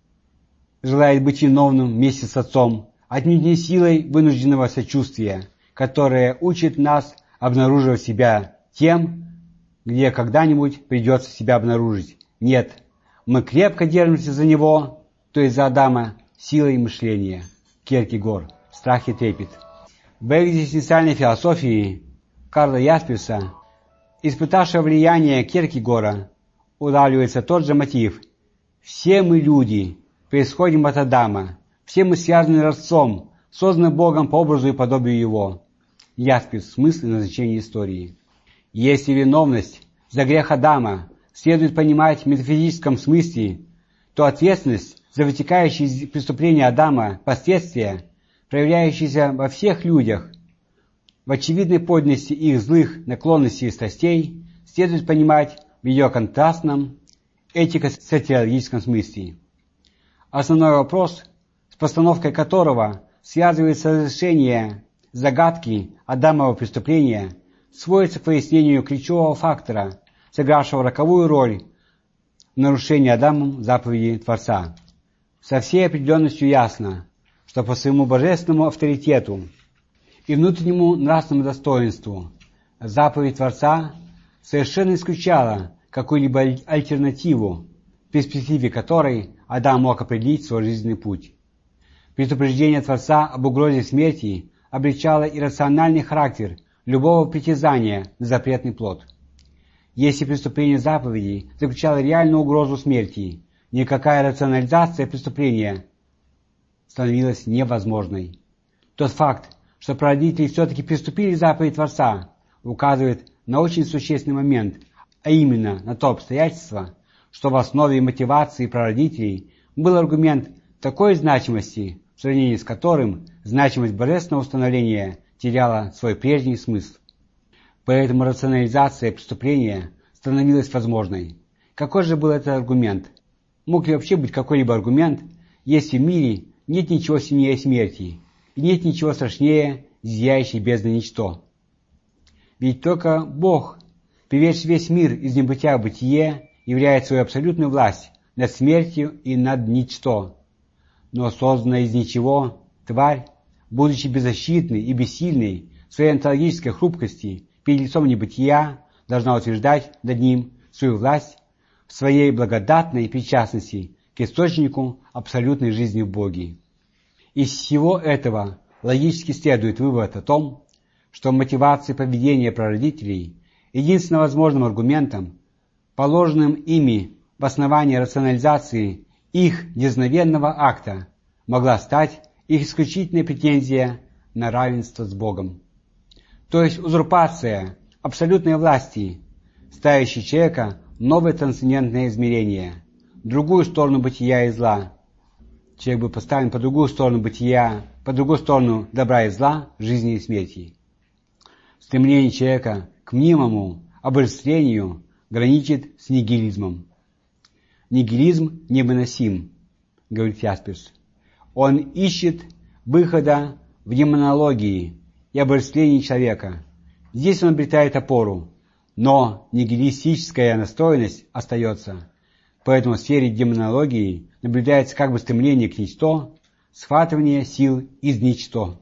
желает быть виновным вместе с отцом, отнюдь не силой вынужденного сочувствия, которое учит нас обнаруживать себя тем, где когда-нибудь придется себя обнаружить. Нет, мы крепко держимся за него, то есть за Адама, силой мышления. Кьеркегор. Страх и трепет. В экзистенциальной философии Карла Ясперса, испытавшего влияние Кьеркегора, улавливается тот же мотив. Все мы люди, происходим от Адама, все мы связаны родством, созданы Богом по образу и подобию Его. Ясперс. Смысл и назначение истории. Если виновность за грех Адама следует понимать в метафизическом смысле, то ответственность за вытекающие из преступления Адама последствия, проявляющиеся во всех людях, в очевидной подлинности их злых наклонностей и страстей, следует понимать в ее контрастном этико-сатиологическом смысле. Основной вопрос, с постановкой которого связывается разрешение загадки Адамова преступления, сводится к выяснению ключевого фактора, сыгравшего роковую роль в нарушении Адамом заповеди Творца. Со всей определенностью ясно, что по своему божественному авторитету и внутреннему нравственному достоинству заповедь Творца совершенно исключала какую-либо альтернативу, в перспективе которой Адам мог определить свой жизненный путь. Предупреждение Творца об угрозе смерти обличало иррациональный характер любого притязания на запретный плод. Если преступление заповеди заключало реальную угрозу смерти, никакая рационализация преступления становилась невозможной. Тот факт, что прародители все-таки приступили к заповеди Творца, указывает на очень существенный момент, а именно на то обстоятельство, что в основе мотивации прародителей был аргумент такой значимости, в сравнении с которым значимость божественного установления теряла свой прежний смысл. Поэтому рационализация преступления становилась возможной. Какой же был этот аргумент? Мог ли вообще быть какой-либо аргумент, если в мире нет ничего сильнее смерти, и нет ничего страшнее зияющей бездны ничто? Ведь только Бог, приведший весь мир из небытия в бытие, являет свою абсолютную власть над смертью и над ничто. Но созданная из ничего тварь, будучи беззащитной и бессильной в своей онтологической хрупкости перед лицом небытия, должна утверждать над ним свою власть в своей благодатной причастности к источнику абсолютной жизни в Боге. Из всего этого логически следует вывод о том, что мотивация поведения прародителей единственно возможным аргументом, положенным ими в основании рационализации их дерзновенного акта, могла стать их исключительная претензия на равенство с Богом. То есть узурпация абсолютной власти, ставящей человека в новое трансцендентное измерение, другую сторону бытия и зла. Человек был поставлен по другую сторону бытия, по другую сторону добра и зла, жизни и смерти. Стремление человека к мнимому обожествлению граничит с нигилизмом. Нигилизм невыносим, говорит Ясперс. Он ищет выхода в демонологии и обожествлении человека. Здесь он обретает опору, но нигилистическая настроенность остается. Поэтому в сфере демонологии наблюдается как бы стремление к ничто, схватывание сил из ничто.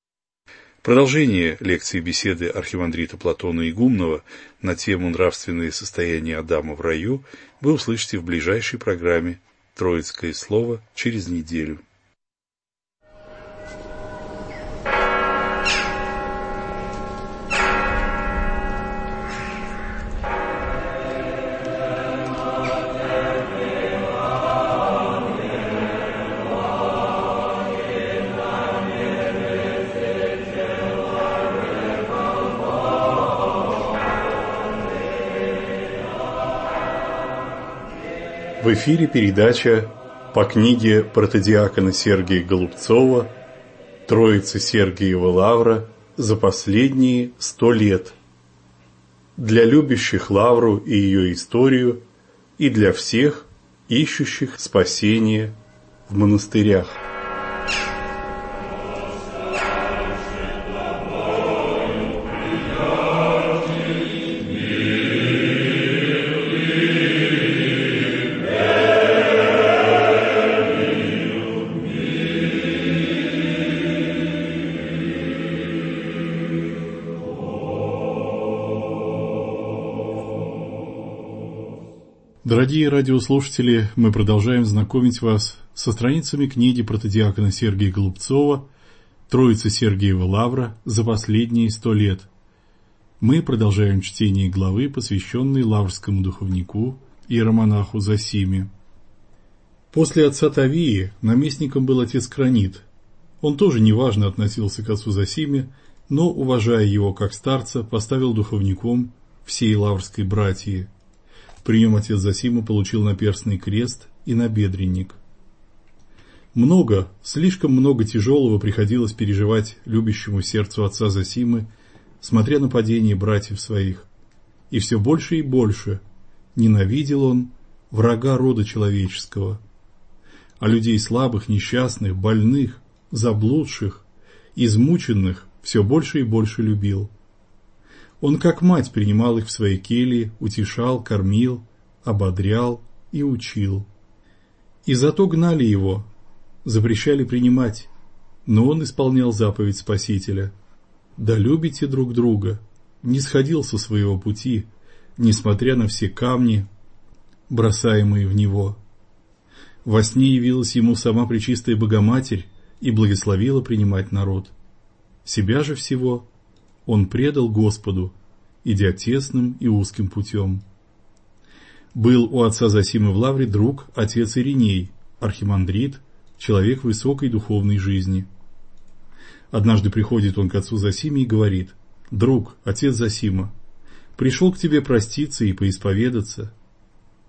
Продолжение лекции беседы архимандрита Платона Игумнова на тему «Нравственные состояния Адама в раю» вы услышите в ближайшей программе «Троицкое слово» через неделю. В эфире передача по книге протодиакона Сергия Голубцова «Троица Сергиева Лавра за последние 100 лет» для любящих Лавру и ее историю и для всех, ищущих спасения в монастырях. Дорогие радиослушатели, мы продолжаем знакомить вас со страницами книги протодиакона Сергия Голубцова «Троица Сергиева Лавра за последние 100 лет». Мы продолжаем чтение главы, посвященной лаврскому духовнику иеромонаху Зосиме. После отца Тавии наместником был отец Кранит. Он тоже неважно относился к отцу Зосиме, но, уважая его как старца, поставил духовником всей лаврской братьи. При нем отец Зосима получил наперстный крест и набедренник. Слишком много тяжелого приходилось переживать любящему сердцу отца Зосимы, смотря на падение братьев своих. И все больше и больше ненавидел он врага рода человеческого. А людей слабых, несчастных, больных, заблудших, измученных все больше и больше любил. Он как мать принимал их в свои кельи, утешал, кормил, ободрял и учил. И зато гнали его, запрещали принимать, но он исполнял заповедь Спасителя. «Да любите друг друга», не сходил со своего пути, несмотря на все камни, бросаемые в него. Во сне явилась ему сама Пречистая Богоматерь и благословила принимать народ. Себя же всего он предал Господу, идя тесным и узким путем. Был у отца Зосимы в Лавре друг, отец Ириней, архимандрит, человек высокой духовной жизни. Однажды приходит он к отцу Зосиме и говорит: «Друг, отец Зосима, пришел к тебе проститься и поисповедаться».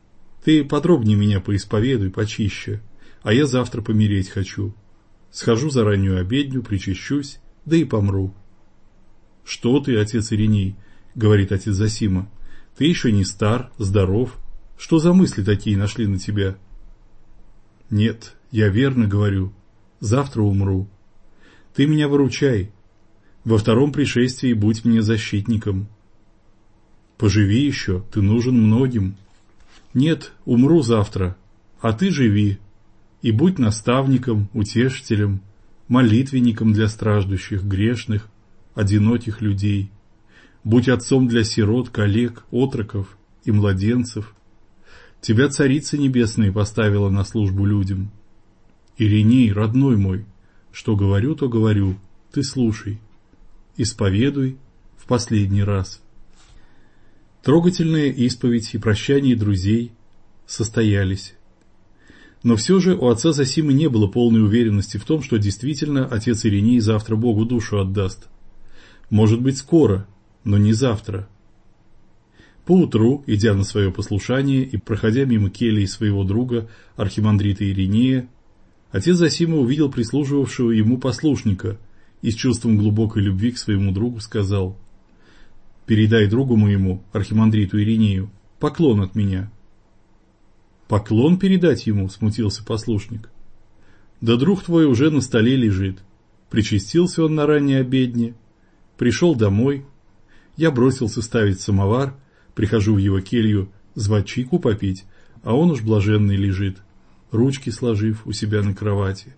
Ты подробнее меня поисповедуй, почище, а я завтра помереть хочу. Схожу за раннюю обедню, причащусь, да и помру». «Что ты, отец Ириней?» — говорит отец Зосима. «Ты еще не стар, здоров. Что за мысли такие нашли на тебя?» «Нет, я верно говорю. Завтра умру. Ты меня выручай. Во втором пришествии будь мне защитником. Поживи еще, ты нужен многим. Нет, умру завтра, а ты живи. И будь наставником, утешителем, молитвенником для страждущих, грешных, одиноких людей. Будь отцом для сирот, коллег, отроков и младенцев. Тебя Царица Небесная поставила на службу людям. Ириней, родной мой, что говорю, то говорю, ты слушай. Исповедуй в последний раз». Трогательная исповедь и прощание друзей состоялись. Но все же у отца Зосимы не было полной уверенности в том, что действительно отец Ириней завтра Богу душу отдаст. Может быть, скоро, но не завтра. Поутру, идя на свое послушание и проходя мимо келии своего друга, архимандрита Иринея, отец Зосима увидел прислуживавшего ему послушника и с чувством глубокой любви к своему другу сказал: «Передай другу моему, архимандриту Иринею, поклон от меня». «Поклон передать ему?» — смутился послушник. «Да друг твой уже на столе лежит. Причастился он на ранней обедне. Пришел домой. Я бросился ставить самовар, прихожу в его келью звать чайку попить, а он уж блаженный лежит, ручки сложив у себя на кровати».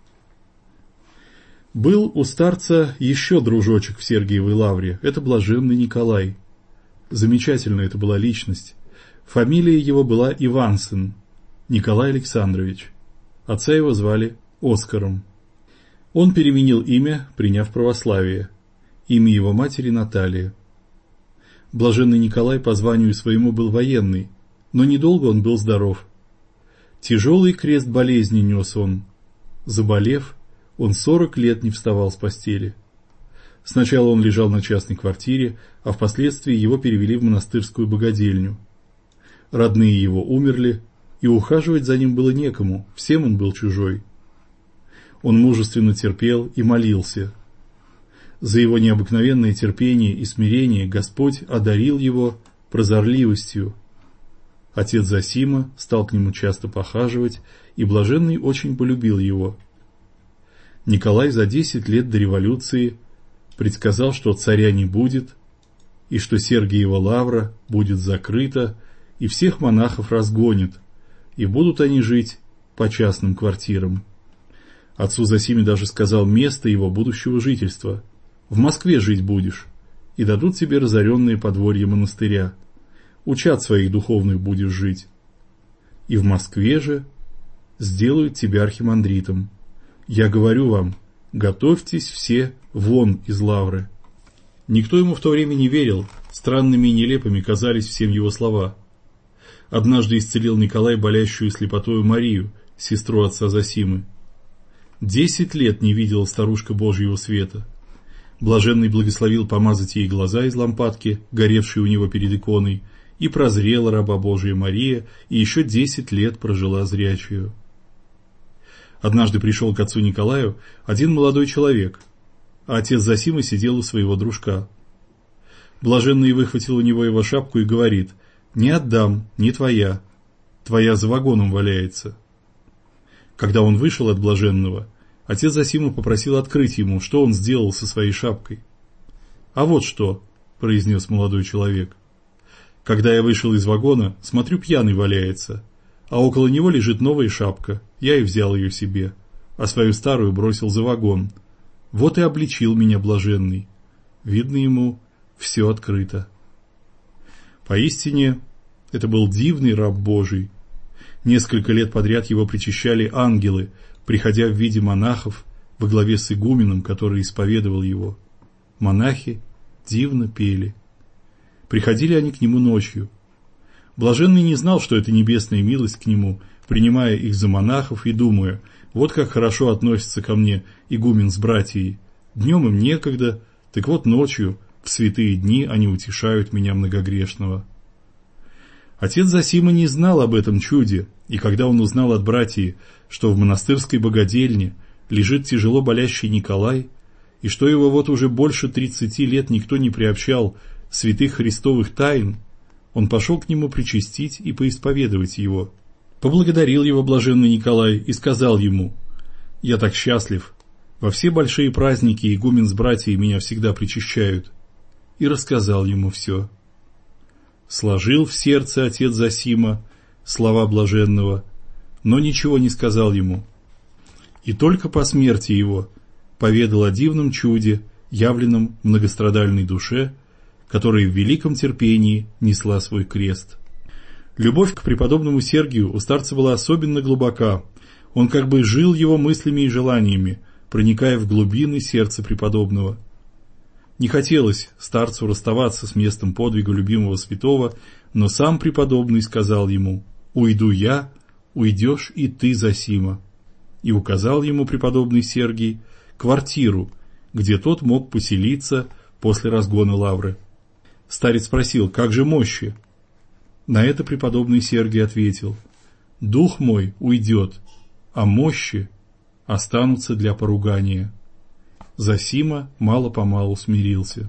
Был у старца еще дружочек в Сергиевой лавре, это блаженный Николай. Замечательная это была личность. Фамилия его была Ивансен, Николай Александрович. Отца его звали Оскаром. Он переменил имя, приняв православие. Имя его матери Наталья. Блаженный Николай по званию своему был военный, но недолго он был здоров. Тяжелый крест болезни нес он. Заболев, он 40 лет не вставал с постели. Сначала он лежал на частной квартире, а впоследствии его перевели в монастырскую богадельню. Родные его умерли, и ухаживать за ним было некому, всем он был чужой. Он мужественно терпел и молился. За его необыкновенное терпение и смирение Господь одарил его прозорливостью. Отец Зосима стал к нему часто похаживать, и блаженный очень полюбил его. Николай за 10 лет до революции предсказал, что царя не будет, и что Сергиева лавра будет закрыта, и всех монахов разгонят, и будут они жить по частным квартирам. Отцу Зосиме даже сказал место его будущего жительства: «В Москве жить будешь, и дадут тебе разоренные подворья монастыря. У чад своих духовных будешь жить. И в Москве же сделают тебя архимандритом. Я говорю вам, готовьтесь все вон из лавры». Никто ему в то время не верил, странными и нелепыми казались всем его слова. Однажды исцелил Николай болящую слепотою Марию, сестру отца Зосимы. 10 лет не видела старушка Божьего света. Блаженный благословил помазать ей глаза из лампадки, горевшей у него перед иконой, и прозрела раба Божия Мария, и еще 10 лет прожила зрячую. Однажды пришел к отцу Николаю один молодой человек, а отец Зосима сидел у своего дружка. Блаженный выхватил у него его шапку и говорит: «Не отдам, не твоя, твоя за вагоном валяется». Когда он вышел от блаженного, отец Зосима попросил открыть ему, что он сделал со своей шапкой. «А вот что», — произнес молодой человек, — «когда я вышел из вагона, смотрю, пьяный валяется, а около него лежит новая шапка, я и взял ее себе, а свою старую бросил за вагон. Вот и обличил меня блаженный. Видно ему, все открыто». Поистине, это был дивный раб Божий. Несколько лет подряд его причащали ангелы, приходя в виде монахов во главе с игуменом, который исповедовал его. Монахи дивно пели. Приходили они к нему ночью. Блаженный не знал, что это небесная милость к нему, принимая их за монахов и думая: вот как хорошо относится ко мне игумен с братьей. Днем им некогда, так вот ночью, в святые дни, они утешают меня многогрешного. Отец Зосима не знал об этом чуде, и когда он узнал от братьев, что в монастырской богадельне лежит тяжело болящий Николай, и что его вот уже больше 30 лет никто не приобщал святых христовых тайн, он пошел к нему причастить и поисповедовать его. Поблагодарил его блаженный Николай и сказал ему: «Я так счастлив, во все большие праздники игумен с братьями меня всегда причащают». И рассказал ему все. Сложил в сердце отец Зосима слова блаженного, но ничего не сказал ему. И только по смерти его поведал о дивном чуде, явленном многострадальной душе, которая в великом терпении несла свой крест. Любовь к преподобному Сергию у старца была особенно глубока. Он как бы жил его мыслями и желаниями, проникая в глубины сердца преподобного. Не хотелось старцу расставаться с местом подвига любимого святого, но сам преподобный сказал ему: «Уйду я, уйдешь и ты, Зосима». И указал ему преподобный Сергий квартиру, где тот мог поселиться после разгона лавры. Старец спросил: «Как же мощи?» На это преподобный Сергий ответил: «Дух мой уйдет, а мощи останутся для поругания». Зосима мало-помалу смирился.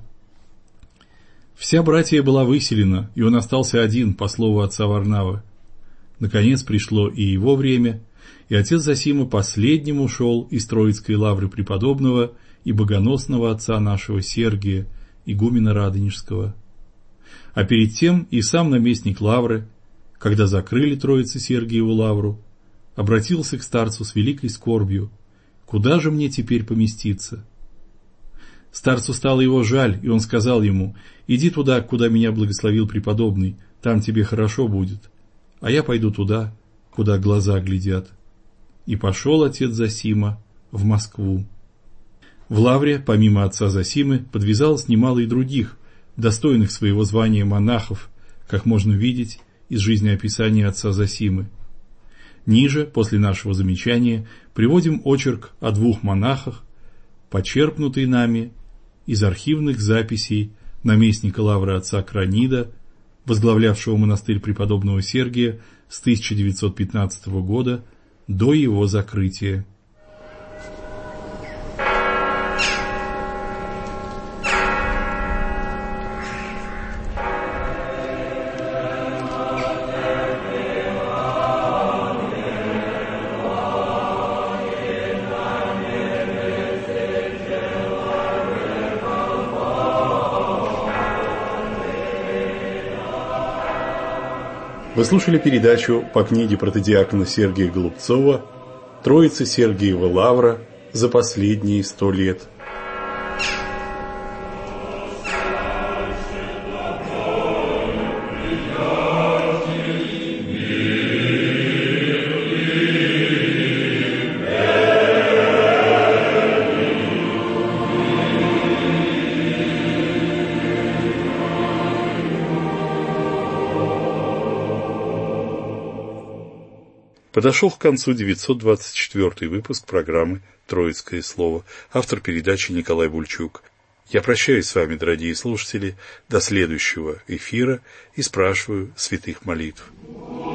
Вся братья была выселена, и он остался один, по слову отца Варнавы. Наконец пришло и его время, и отец Зосима последним ушел из Троицкой лавры преподобного и богоносного отца нашего Сергия, игумена Радонежского. А перед тем и сам наместник лавры, когда закрыли Троице-Сергиеву лавру, обратился к старцу с великой скорбью: «Куда же мне теперь поместиться?» Старцу стало его жаль, и он сказал ему: «Иди туда, куда меня благословил преподобный, там тебе хорошо будет, а я пойду туда, куда глаза глядят». И пошел отец Зосима в Москву. В лавре, помимо отца Зосимы, подвязалось немало и других, достойных своего звания монахов, как можно видеть из жизнеописания отца Зосимы. Ниже, после нашего замечания, приводим очерк о двух монахах, почерпнутый нами из архивных записей наместника лавры отца Кранида, возглавлявшего монастырь преподобного Сергия с 1915 года до его закрытия. Вы слушали передачу по книге протодиакона Сергия Голубцова «Троица Сергиева лавра за последние 100 лет». Подошел к концу 924 выпуск программы «Троицкое слово». Автор передачи Николай Бульчук. Я прощаюсь с вами, дорогие слушатели, до следующего эфира и спрашиваю святых молитв.